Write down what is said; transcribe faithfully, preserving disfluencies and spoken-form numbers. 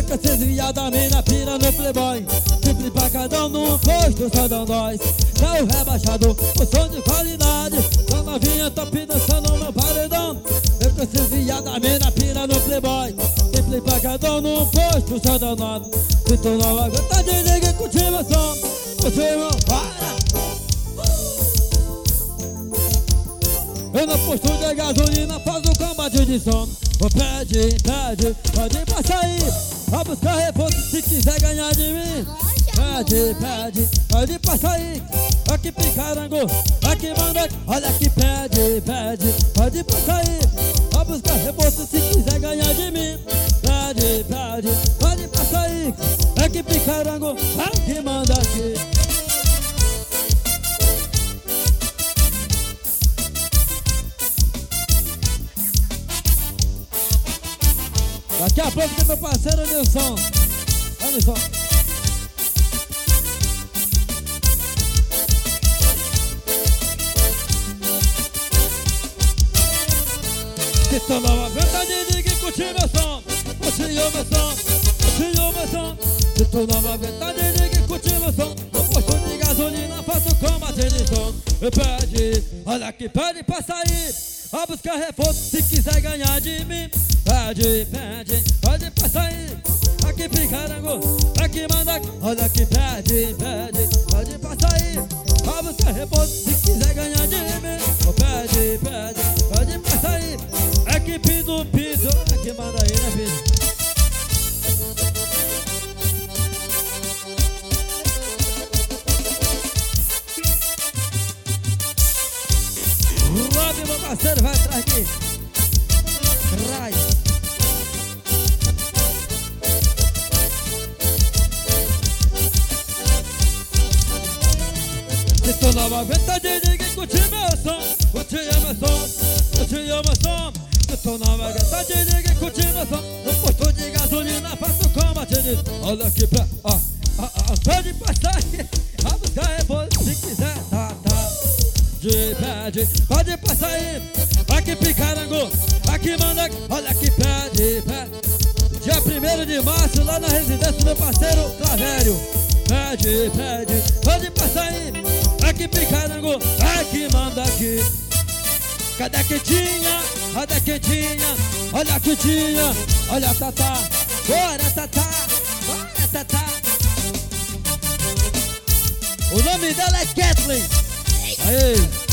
com esses viados, a mina pira no playboy. Simples pra cada um num posto, só dão nós. Carro rebaixado, o som de qualidade. Só novinha top dançando no meu paredão. Eu com esses viados, a mina pira no playboy. Simples pra cada um num posto, só dão nós. Se tu não aguenta, desliga e curte meu som. Você irmão, para! Eu no posto de gasolina faço combate de som. Oh, pede, pede, pode passar aí. Vai buscar reforço se quiser ganhar de mim. Pede, pede, pode passar aí. Aqui picarango, aqui manda. Olha aqui, pede, pede, pode passar aí. Vai buscar reforço se quiser ganhar de mim. Pede, pede, pode passar aí. Aqui picarango, aqui manda aqui. Daqui a pouco tem meu parceiro Nilson. Vai, Nilson. Se tu não aguenta, desliga e curte meu som. Curte o meu som, curte o meu som. Se tu não aguenta, desliga e curte meu som. No posto de gasolina faço combate de som. Eu pede, olha que pede pra sair. Vai buscar reforço se quiser ganhar de mim. Pede, pede, pode passar aí. Aqui picarango, aqui manda. Olha que pede, pede, pode passar aí. Vai buscar reforço se quiser ganhar de mim. Oh, pede, pede, pode passar aí. Aqui piso, piso, aqui manda aí, né, piso? Rob, meu parceiro, vai atrás aqui. Rai. Se tu não aguenta, desliga e curte meu som. Curte meu som, curte meu som. Se tu não aguenta, desliga e curte meu som. No posto de gasolina faço combate de... Olha aqui pra... Ó, ó, ó, pode passar aqui. A buscar reforço se quiser, tá, tá. De pede, pode passar aí. Aqui picarango, aqui manda. Olha aqui, pede, pede. Dia primeiro de março, lá na residência do meu parceiro Clavério. Pede, pede, pode passar aí. Aqui picarango, aqui manda aqui. Cadê a quentinha? Cadê a quentinha? Olha a quentinha, olha a Tatá. Bora, Tatá, bora, Tatá. O nome dela é Kathleen. Aí.